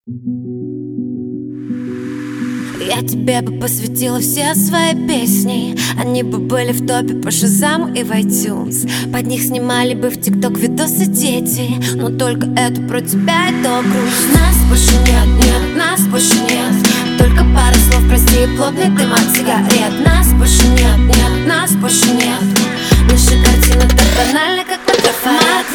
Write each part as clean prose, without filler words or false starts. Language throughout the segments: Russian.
Я тебе бы посвятила все свои песни. Они бы были в топе по Шазаму и в iTunes. Под них снимали бы в ТикТок видосы дети. Но только это про тебя, это грусть. Нас больше нет, нет, нас больше нет. Только пара слов, прости, и плотный дым от сигарет. Нас больше нет, нет, нас больше нет. Наши картины так банальны, как на трафарет.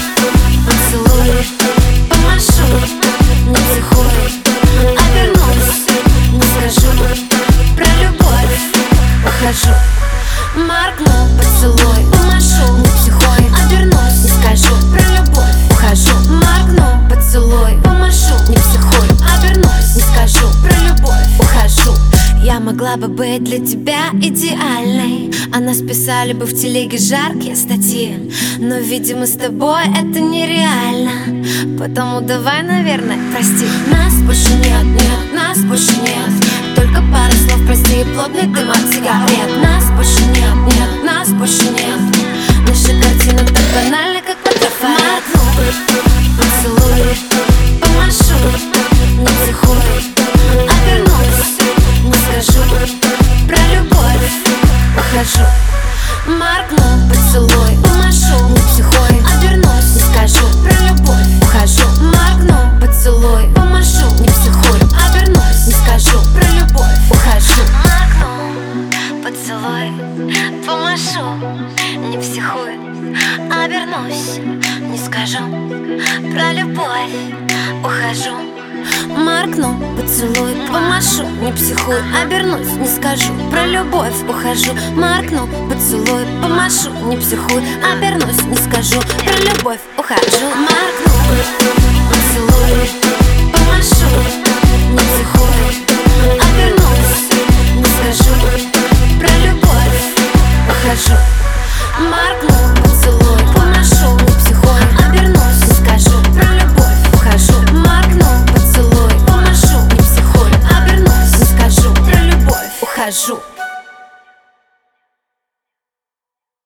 Поцелуй, помашу, не психуй, обернусь, не скажу про любовь, ухожу. Моргну, поцелуй, помашу, не психуй, обернусь, не скажу про любовь, ухожу. Моргну, поцелуй, помашу, не психуй, обернусь, не скажу про любовь, ухожу. Я могла бы быть для тебя идеальной, о нас писали бы в телеге жаркие статьи. Но, видимо, с тобой это нереально, потому давай, наверное, прости. Нас больше нет, нет, нас больше нет. Только пара слов, прости, и плотный дым от сигарет. Нас больше нет, нет, нас больше нет. Наши картины так банальны, как на трафарет. Поцелуй, помашу, не психуй, обернусь, не скажу про любовь, ухожу. Моргну, поцелуй, помашу, не психуй, обернусь, не скажу про любовь, ухожу. Моргну, поцелуй, помашу, не психуй, обернусь, не скажу про любовь, ухожу. Моргну, поцелуй, помашу, не психуй, обернусь, не скажу про любовь, ухожу. Моргну, поцелуй, помашу, не психуй, обернусь, не скажу про любовь, ухожу. Моргну, поцелуй, помашу, не психуй, обернусь, не скажу про любовь, ухожу. Моргну, поцелуй, помашу, не психуй, обернусь, не скажу про любовь, ухожу. Моргну, поцелуй, помашу, не психуй, обернусь, не скажу про любовь, ухожу. Моргну, поцелуй, помашу, не психуй, обернусь, не скажу про любовь, ухожу.